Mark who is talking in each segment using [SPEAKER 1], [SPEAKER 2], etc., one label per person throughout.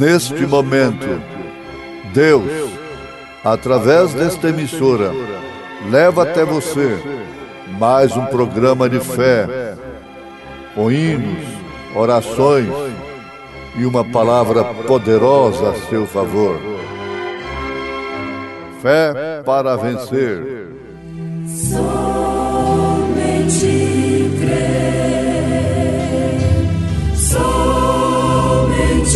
[SPEAKER 1] neste momento, Deus, através desta emissora, leva até você mais um programa de fé, com hinos, orações e uma palavra poderosa a seu favor. Fé para vencer.
[SPEAKER 2] Somente crer, somente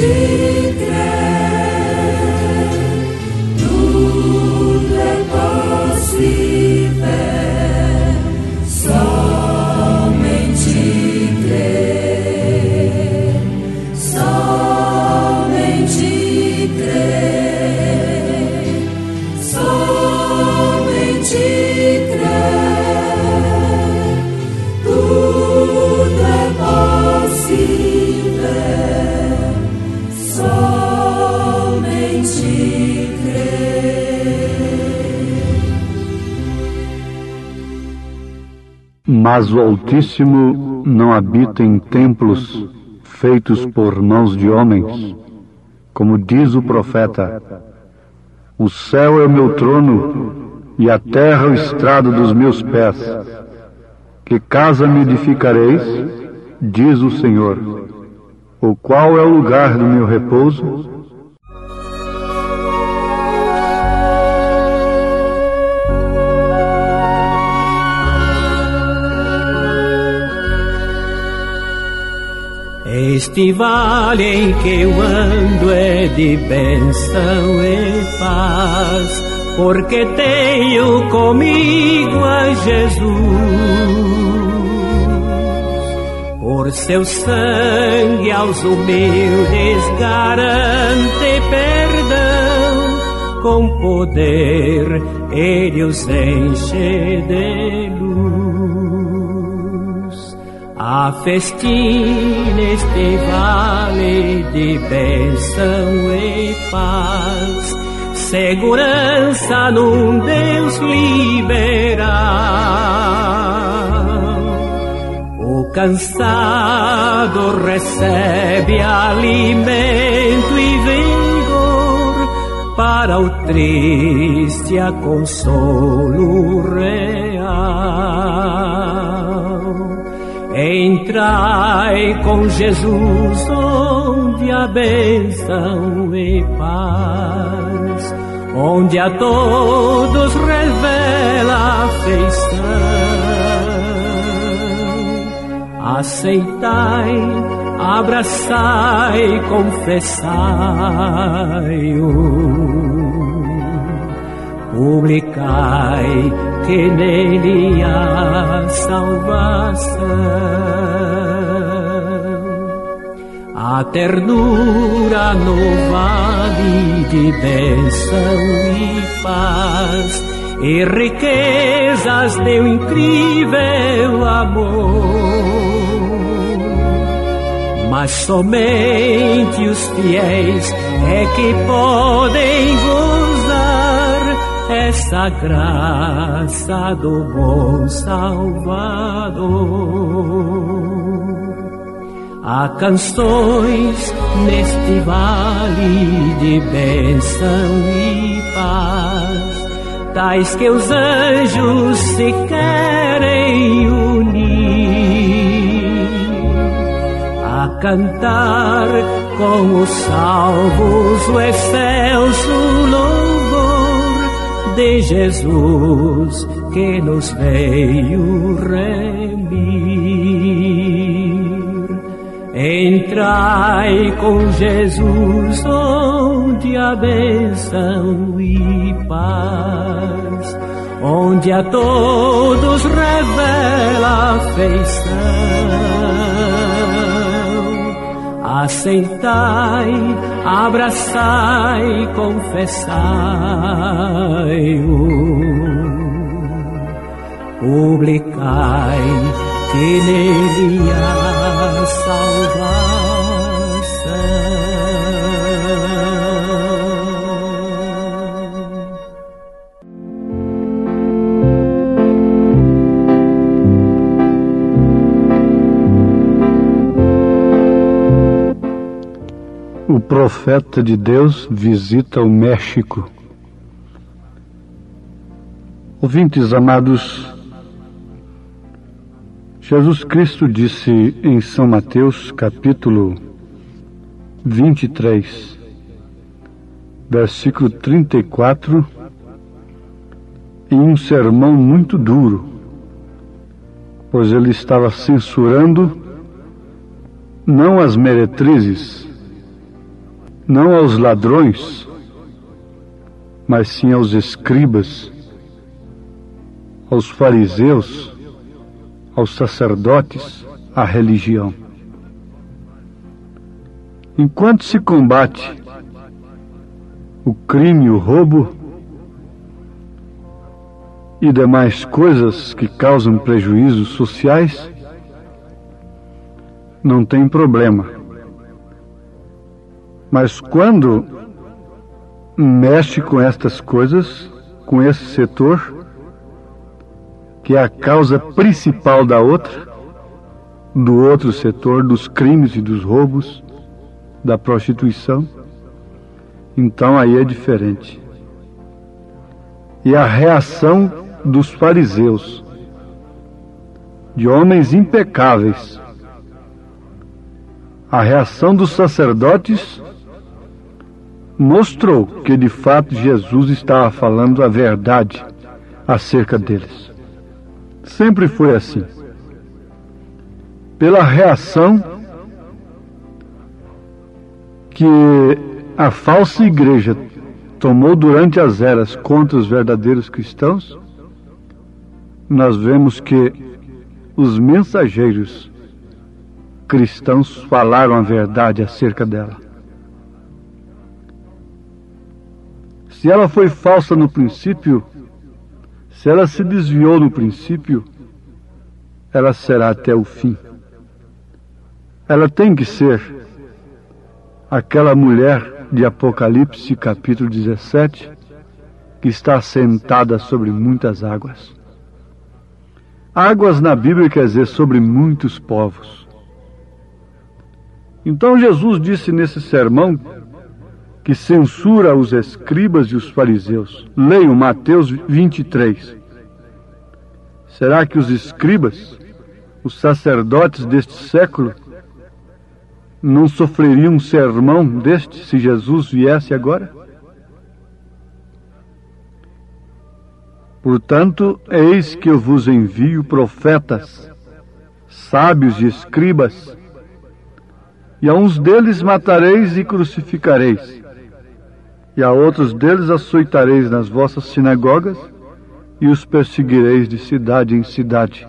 [SPEAKER 2] crer, tudo é possível, somente crer, somente crer, somente crer, tudo é possível, somente crer.
[SPEAKER 3] Mas o Altíssimo não habita em templos feitos por mãos de homens, como diz o profeta: o céu é o meu trono e a terra o estrado dos meus pés. Que casa me edificareis, diz o Senhor, ou qual é o lugar do meu repouso?
[SPEAKER 4] Este vale em que eu ando é de bênção e paz, porque tenho comigo a Jesus. Por seu sangue aos humildes garante perdão, com poder ele os enche de luz. Há festim neste vale de bênção e paz, segurança num Deus liberal. O cansado recebe alimento e vigor, para o triste há consolo real. Entrai com Jesus onde há bênção e paz, onde a todos revela afeição. Aceitai, abraçai, confessai-o, publicai que nele há salvação. A ternura no vale de bênção e paz, e riquezas de um incrível amor. Mas somente os fiéis é que podem gozar essa graça do bom Salvador. Há canções neste vale de bênção e paz, tais que os anjos se querem unir, a cantar com os salvos o excelso louvor de Jesus que nos veio remir. Entrai com Jesus onde há bênção e paz, onde a todos revela afeição. Aceitai, abraçai, confessai-o, publicai que nele há salvação.
[SPEAKER 3] O profeta de Deus visita o México. Ouvintes amados, Jesus Cristo disse em São Mateus, capítulo 23, versículo 34, em um sermão muito duro, pois ele estava censurando não as meretrizes, não aos ladrões, mas sim aos escribas, aos fariseus, aos sacerdotes, à religião. Enquanto se combate o crime, o roubo e demais coisas que causam prejuízos sociais, não tem problema. Mas quando mexe com estas coisas, com esse setor, que é a causa principal da outra, do outro setor, dos crimes e dos roubos, da prostituição, então aí é diferente. E a reação dos fariseus, de homens impecáveis, a reação dos sacerdotes mostrou que de fato Jesus estava falando a verdade acerca deles. Sempre foi assim. Pela reação que a falsa igreja tomou durante as eras contra os verdadeiros cristãos, nós vemos que os mensageiros cristãos falaram a verdade acerca dela. Se ela foi falsa no princípio, se ela se desviou no princípio, ela será até o fim. Ela tem que ser aquela mulher de Apocalipse, capítulo 17, que está sentada sobre muitas águas. Águas na Bíblia quer dizer sobre muitos povos. Então Jesus disse nesse sermão que censura os escribas e os fariseus. Leiam Mateus 23. Será que os escribas, os sacerdotes deste século, não sofreriam um sermão deste se Jesus viesse agora? Portanto, eis que eu vos envio profetas, sábios e escribas, e a uns deles matareis e crucificareis, e a outros deles açoitareis nas vossas sinagogas, e os perseguireis de cidade em cidade.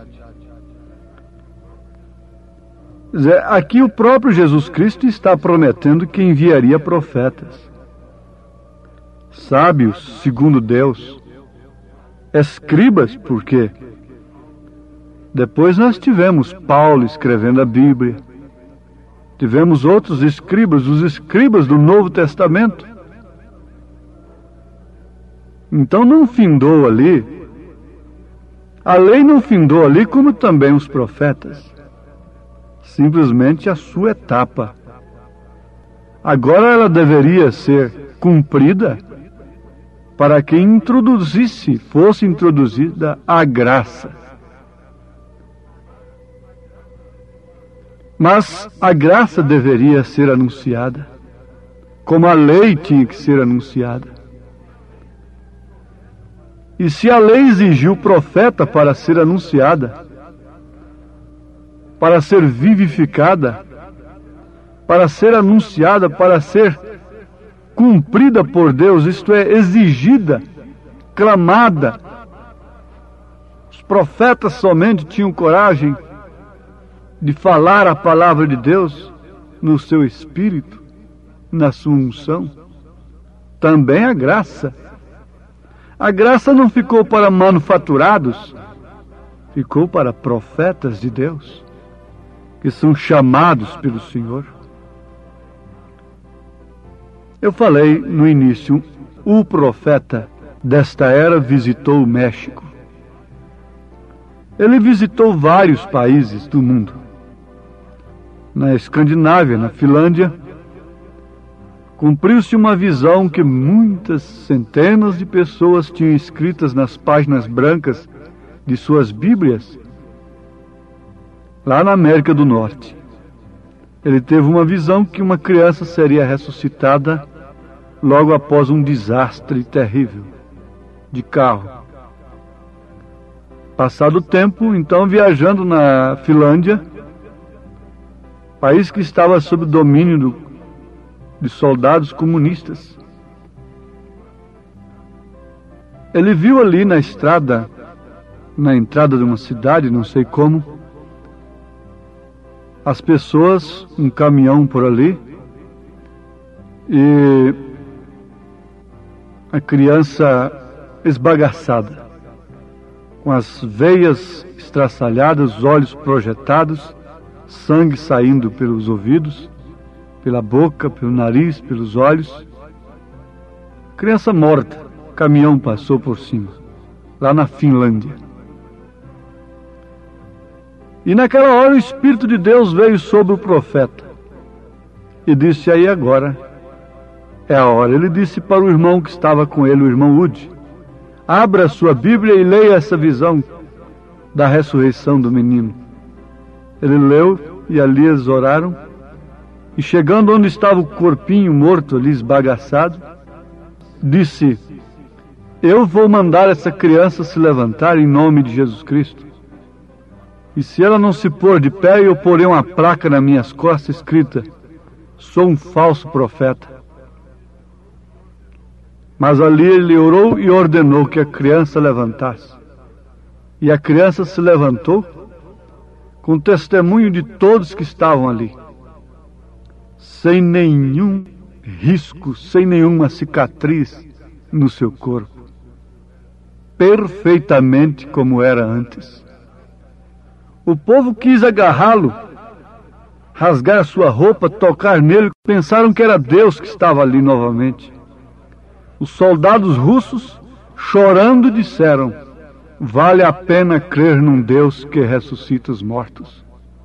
[SPEAKER 3] Aqui o próprio Jesus Cristo está prometendo que enviaria profetas, sábios segundo Deus, escribas, porque depois nós tivemos Paulo escrevendo a Bíblia, tivemos outros escribas, os escribas do Novo Testamento. Então não findou ali, a lei não findou ali, como também os profetas. Simplesmente a sua etapa. Agora ela deveria ser cumprida para que fosse introduzida a graça. Mas a graça deveria ser anunciada, como a lei tinha que ser anunciada. E se a lei exigiu o profeta para ser anunciada, para ser vivificada, para ser anunciada, para ser cumprida por Deus, isto é, exigida, clamada, os profetas somente tinham coragem de falar a palavra de Deus no seu espírito, na sua unção. Também a graça. A graça não ficou para manufaturados, ficou para profetas de Deus, que são chamados pelo Senhor. Eu falei no início, o profeta desta era visitou o México. Ele visitou vários países do mundo. Na Escandinávia, na Finlândia, cumpriu-se uma visão que muitas centenas de pessoas tinham escritas nas páginas brancas de suas Bíblias, lá na América do Norte. Ele teve uma visão que uma criança seria ressuscitada logo após um desastre terrível de carro. Passado o tempo, então, viajando na Finlândia, país que estava sob o domínio de soldados comunistas, ele viu ali na estrada, na entrada de uma cidade, não sei como, as pessoas, um caminhão por ali, e a criança esbagaçada, com as veias estraçalhadas, os olhos projetados, sangue saindo pelos ouvidos, pela boca, pelo nariz, pelos olhos. Criança morta, caminhão passou por cima, lá na Finlândia. E naquela hora o Espírito de Deus veio sobre o profeta e disse: aí agora é a hora. Ele disse para o irmão que estava com ele, o irmão Woody: abra a sua Bíblia e leia essa visão da ressurreição do menino. Ele leu e ali eles oraram, e chegando onde estava o corpinho morto ali esbagaçado, disse: eu vou mandar essa criança se levantar em nome de Jesus Cristo. E se ela não se pôr de pé, eu porei uma placa nas minhas costas escrita: sou um falso profeta. Mas ali ele orou e ordenou que a criança levantasse. E a criança se levantou, com testemunho de todos que estavam ali, sem nenhum risco, sem nenhuma cicatriz no seu corpo, perfeitamente como era antes. O povo quis agarrá-lo, rasgar sua roupa, tocar nele, pensaram que era Deus que estava ali novamente. Os soldados russos, chorando, disseram: vale a pena crer num Deus que ressuscita os mortos.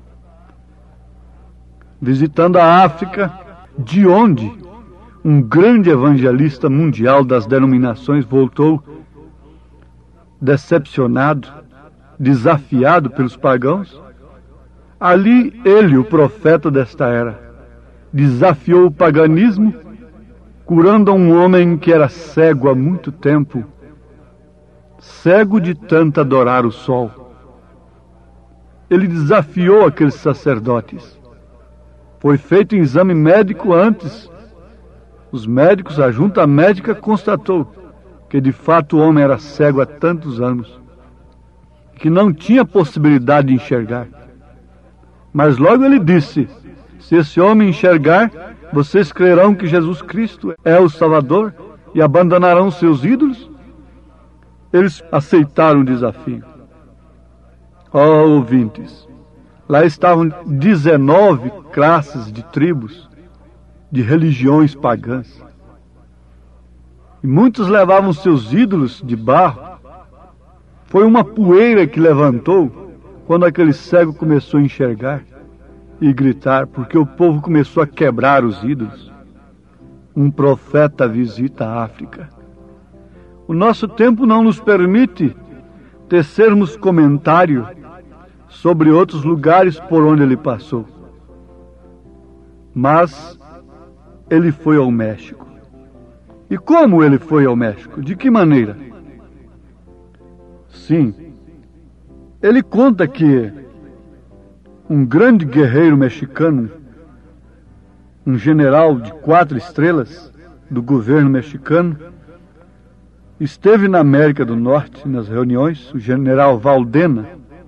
[SPEAKER 3] Visitando a África, de onde um grande evangelista mundial das denominações voltou decepcionado, desafiado pelos pagãos, ali ele, o profeta desta era, desafiou o paganismo, curando um homem que era cego há muito tempo, cego de tanto adorar o sol. Ele desafiou aqueles sacerdotes. Foi feito um exame médico antes. Os médicos, a junta médica constatou que de fato o homem era cego há tantos anos, que não tinha possibilidade de enxergar. Mas logo ele disse: se esse homem enxergar, vocês crerão que Jesus Cristo é o Salvador e abandonarão seus ídolos? Eles aceitaram o desafio. Ó ouvintes, lá estavam 19 classes de tribos, de religiões pagãs. E muitos levavam seus ídolos de barro. Foi uma poeira que levantou quando aquele cego começou a enxergar e gritar, porque o povo começou a quebrar os ídolos. Um profeta visita a África. O nosso tempo não nos permite tecermos comentário sobre outros lugares por onde ele passou. Mas ele foi ao México. E como ele foi ao México? De que maneira? Sim, ele conta que um grande guerreiro mexicano, um general de 4 estrelas do governo mexicano, esteve na América do Norte nas reuniões, o general Valdena.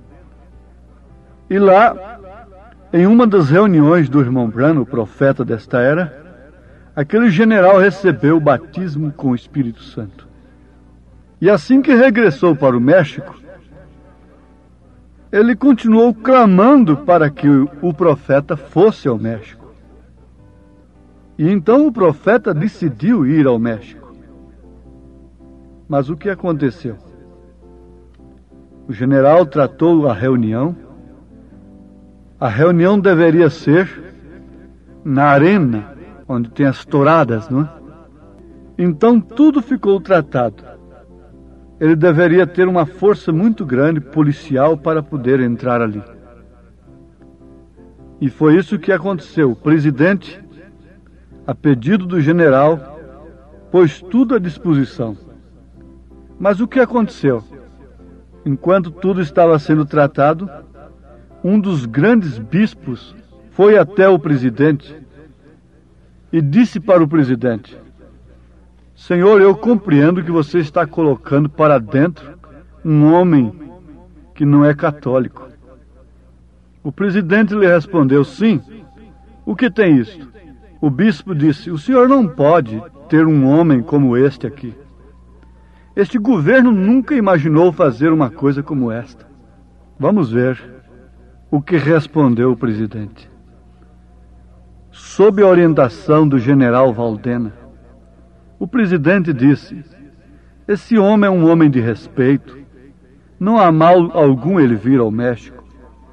[SPEAKER 3] E lá, em uma das reuniões do irmão Branham, o profeta desta era, aquele general recebeu o batismo com o Espírito Santo. E assim que regressou para o México, ele continuou clamando para que o profeta fosse ao México. E então o profeta decidiu ir ao México. Mas o que aconteceu? O general tratou a reunião. A reunião deveria ser na arena onde tem as touradas, não é? Então tudo ficou tratado. Ele deveria ter uma força muito grande policial para poder entrar ali. E foi isso que aconteceu. O presidente, a pedido do general, pôs tudo à disposição. Mas o que aconteceu? Enquanto tudo estava sendo tratado, um dos grandes bispos foi até o presidente e disse para o presidente: Senhor, eu compreendo que você está colocando para dentro um homem que não é católico. O presidente lhe respondeu: sim, o que tem isto? O bispo disse: o senhor não pode ter um homem como este aqui. Este governo nunca imaginou fazer uma coisa como esta. Vamos ver o que respondeu o presidente. Sob a orientação do general Valdena, o presidente disse: esse homem é um homem de respeito. Não há mal algum ele vir ao México.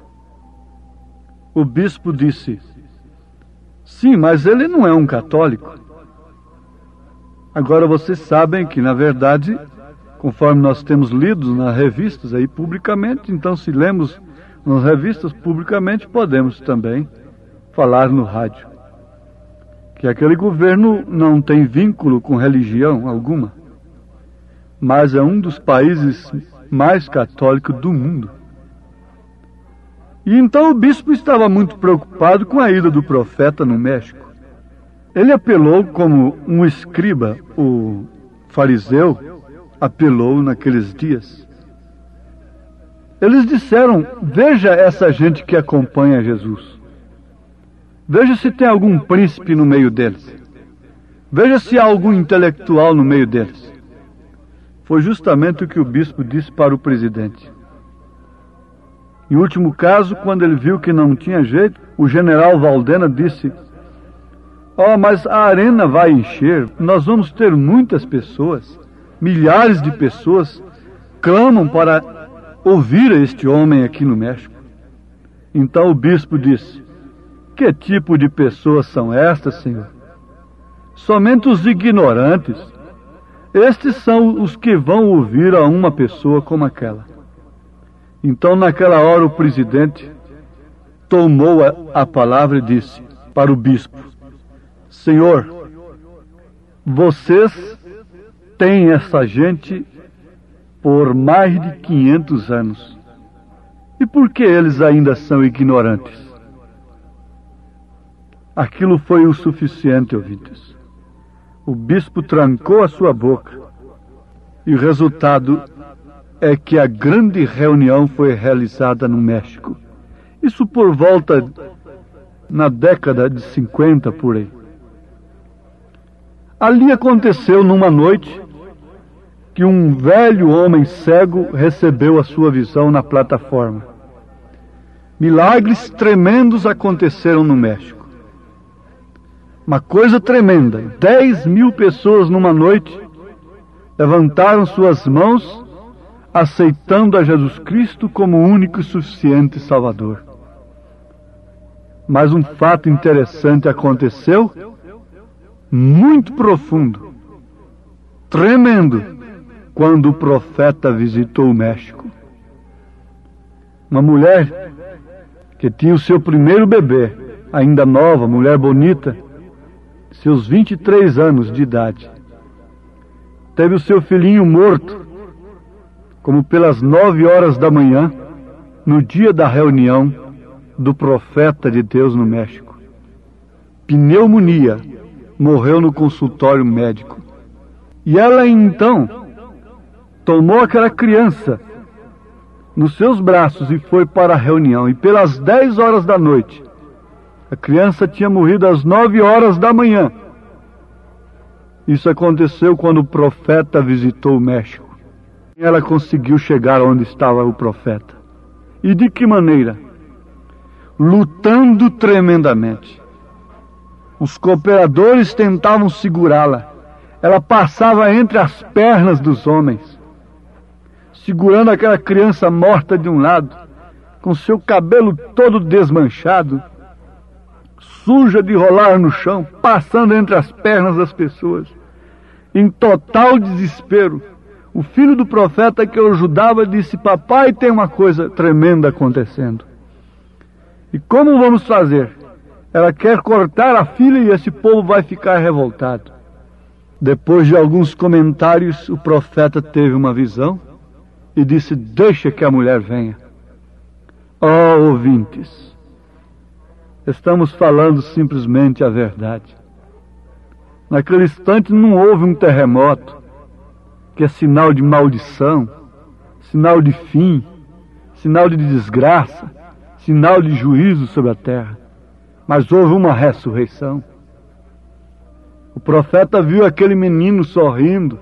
[SPEAKER 3] O bispo disse: sim, mas ele não é um católico. Agora vocês sabem que, na verdade, conforme nós temos lido nas revistas aí publicamente, então se lemos nas revistas publicamente, podemos também falar no rádio que aquele governo não tem vínculo com religião alguma, mas é um dos países mais católicos do mundo. E então o bispo estava muito preocupado com a ida do profeta no México. Ele apelou como um escriba, o fariseu, apelou naqueles dias. Eles disseram: veja essa gente que acompanha Jesus. Veja se tem algum príncipe no meio deles. Veja se há algum intelectual no meio deles. Foi justamente o que o bispo disse para o presidente. Em último caso, quando ele viu que não tinha jeito, o general Valdena disse: mas a arena vai encher, nós vamos ter muitas pessoas, milhares de pessoas clamam para ouvir este homem aqui no México. Então o bispo disse: que tipo de pessoas são estas, Senhor? Somente os ignorantes. Estes são os que vão ouvir a uma pessoa como aquela. Então, naquela hora, o presidente tomou a palavra e disse para o bispo: Senhor, vocês têm essa gente por mais de 500 anos. E por que eles ainda são ignorantes? Aquilo foi o suficiente, ouvintes. O bispo trancou a sua boca e o resultado é que a grande reunião foi realizada no México. Isso por volta na década de 50, por aí. Ali aconteceu numa noite que um velho homem cego recebeu a sua visão na plataforma. Milagres tremendos aconteceram no México. Uma coisa tremenda. 10.000 pessoas numa noite levantaram suas mãos aceitando a Jesus Cristo como o único e suficiente Salvador. Mas um fato interessante aconteceu, muito profundo, tremendo, quando o profeta visitou o México. Uma mulher que tinha o seu primeiro bebê, ainda nova, mulher bonita, seus 23 anos de idade, teve o seu filhinho morto, como pelas 9 horas da manhã, no dia da reunião do profeta de Deus no México. Pneumonia, morreu no consultório médico. E ela então tomou aquela criança nos seus braços e foi para a reunião. E pelas 10 horas da noite, a criança tinha morrido às 9 horas da manhã. Isso aconteceu quando o profeta visitou o México. Ela conseguiu chegar onde estava o profeta. E de que maneira? Lutando tremendamente. Os cooperadores tentavam segurá-la. Ela passava entre as pernas dos homens, segurando aquela criança morta de um lado, com seu cabelo todo desmanchado, suja de rolar no chão, passando entre as pernas das pessoas. Em total desespero, o filho do profeta que eu ajudava disse: papai, tem uma coisa tremenda acontecendo. E como vamos fazer? Ela quer cortar a filha e esse povo vai ficar revoltado. Depois de alguns comentários, o profeta teve uma visão e disse: deixa que a mulher venha. Oh, ouvintes, estamos falando simplesmente a verdade. Naquele instante não houve um terremoto, que é sinal de maldição, sinal de fim, sinal de desgraça, sinal de juízo sobre a terra. Mas houve uma ressurreição. O profeta viu aquele menino sorrindo.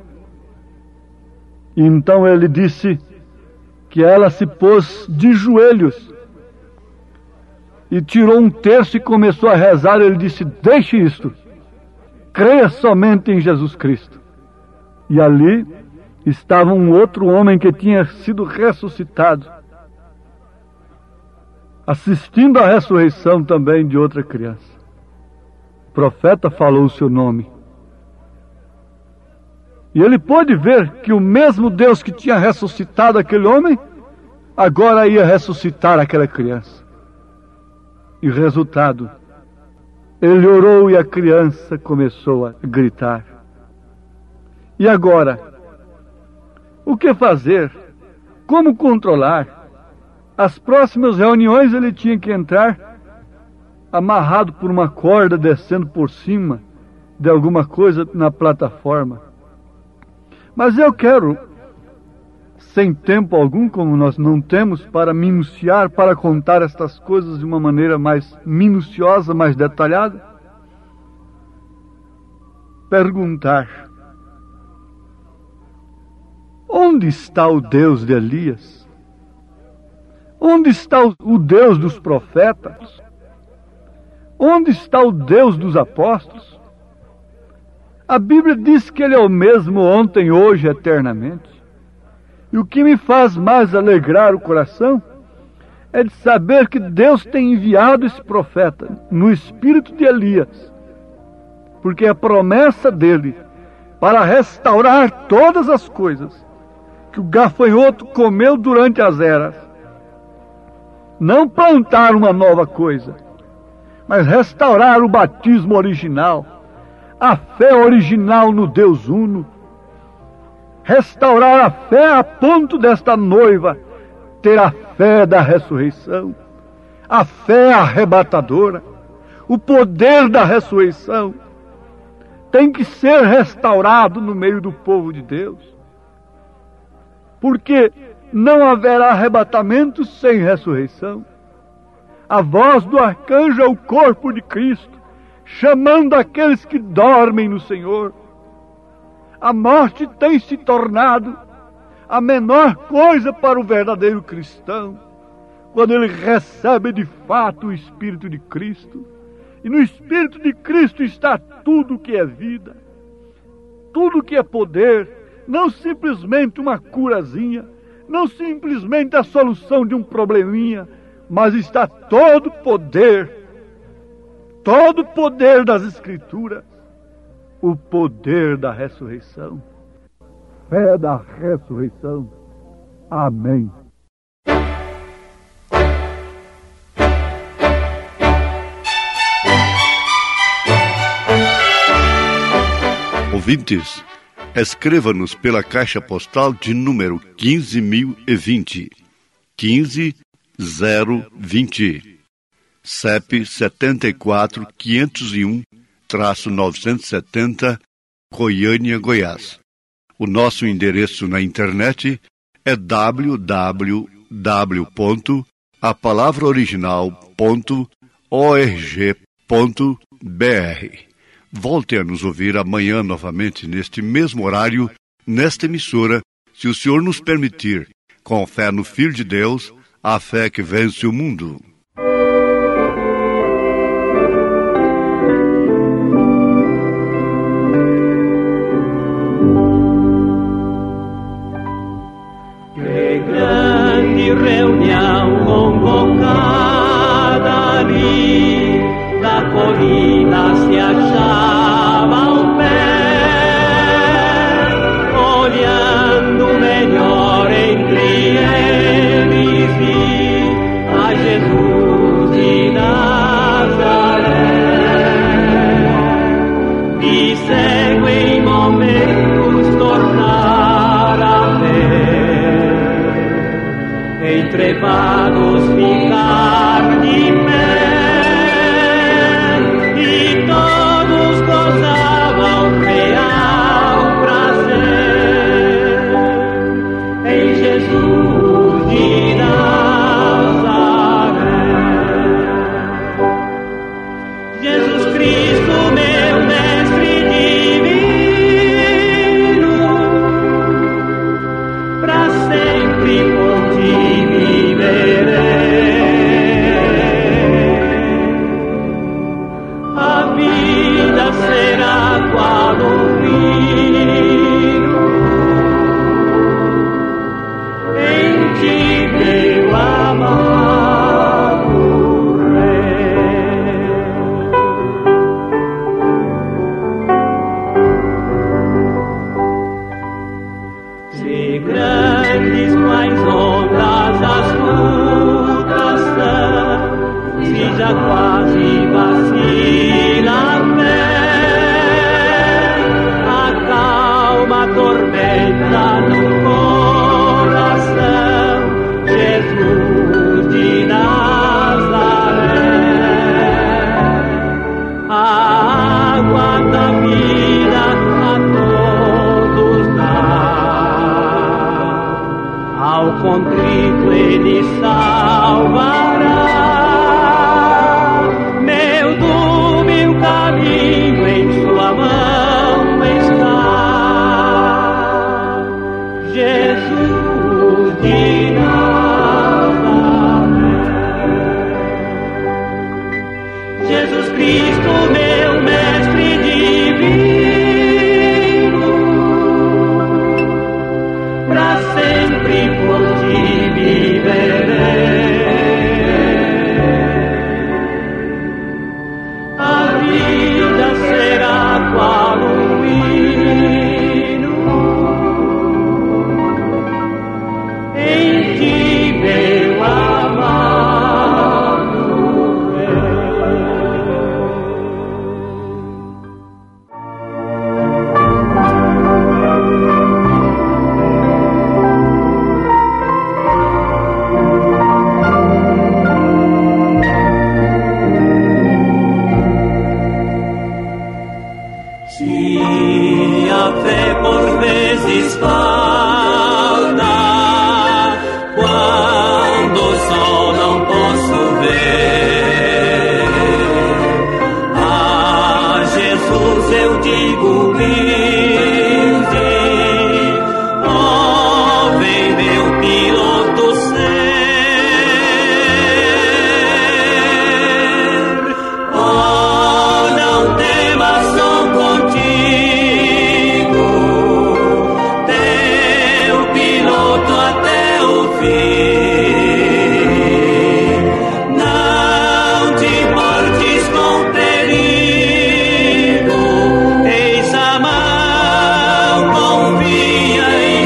[SPEAKER 3] E então ele disse que ela se pôs de joelhos e tirou um terço e começou a rezar. Ele disse: deixe isto, creia somente em Jesus Cristo. E ali estava um outro homem que tinha sido ressuscitado, assistindo à ressurreição também de outra criança. O profeta falou o seu nome. E ele pôde ver que o mesmo Deus que tinha ressuscitado aquele homem, agora ia ressuscitar aquela criança. E resultado, ele orou e a criança começou a gritar. E agora, o que fazer? Como controlar? As próximas reuniões ele tinha que entrar amarrado por uma corda, descendo por cima de alguma coisa na plataforma. Mas eu quero, sem tempo algum, como nós não temos, para minuciar, para contar estas coisas de uma maneira mais minuciosa, mais detalhada, perguntar: onde está o Deus de Elias? Onde está o Deus dos profetas? Onde está o Deus dos apóstolos? A Bíblia diz que Ele é o mesmo ontem, hoje, eternamente. E o que me faz mais alegrar o coração é de saber que Deus tem enviado esse profeta no espírito de Elias, porque a promessa dele para restaurar todas as coisas que o gafanhoto comeu durante as eras, não plantar uma nova coisa, mas restaurar o batismo original, a fé original no Deus Uno, restaurar a fé a ponto desta noiva ter a fé da ressurreição, a fé arrebatadora, o poder da ressurreição tem que ser restaurado no meio do povo de Deus, porque não haverá arrebatamento sem ressurreição. A voz do arcanjo é o corpo de Cristo, chamando aqueles que dormem no Senhor. A morte tem se tornado a menor coisa para o verdadeiro cristão, quando ele recebe de fato o Espírito de Cristo. E no Espírito de Cristo está tudo que é vida, tudo que é poder, não simplesmente uma curazinha, não simplesmente a solução de um probleminha, mas está todo o poder das Escrituras, o poder da ressurreição, fé da ressurreição. Amém.
[SPEAKER 1] Ouvintes, escreva-nos pela caixa postal de número 15.020, 15020, CEP 74.501-970, Goiânia, Goiás. O nosso endereço na internet é www.apalavraoriginal.org.br. Volte a nos ouvir amanhã novamente neste mesmo horário, nesta emissora, se o Senhor nos permitir, com fé no Filho de Deus, a fé que vence o mundo.
[SPEAKER 4] Que grande reunião convocada ali, da colina se achava ao pé, olhando melhor entre eles vi a Jesus de Nazaré. E cego em momentos tornar a ver, entrevados ficar de pé, e todos gozavam real prazer em Jesus de Nazaré. Jesus Cristo, meu mestre divino, pra sempre por ti viverei. A vida será qual um hino, em ti meu amado Rei. Se grandes quais ondas as lutas são, se já quase vacila a fé, acalma a tormenta no coração, Jesus de Nazaré. A água da vida a todos dá, ao contrito ele salvará. Meu dúbio caminho em sua mão está, Jesus de Nazaré. Jesus Cristo, meu mestre divino, pra sempre por ti viverei. A vida será qual um hino, em ti meu amado Rei. Se a fé por vezes falta, quando o sol não posso ver, a Jesus eu digo humilde, ó, vem meu piloto ser, ó, não temas, sou contigo, teu piloto até o fim. Não te importes com perigo, eis a mão, confia em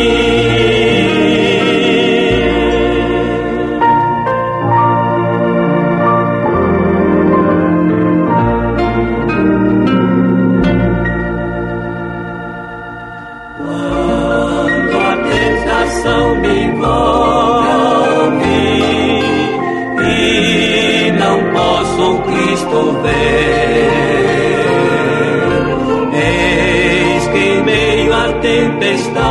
[SPEAKER 4] quando a tentação me envolve e não posso Cristo ver, eis que em meio à tempestade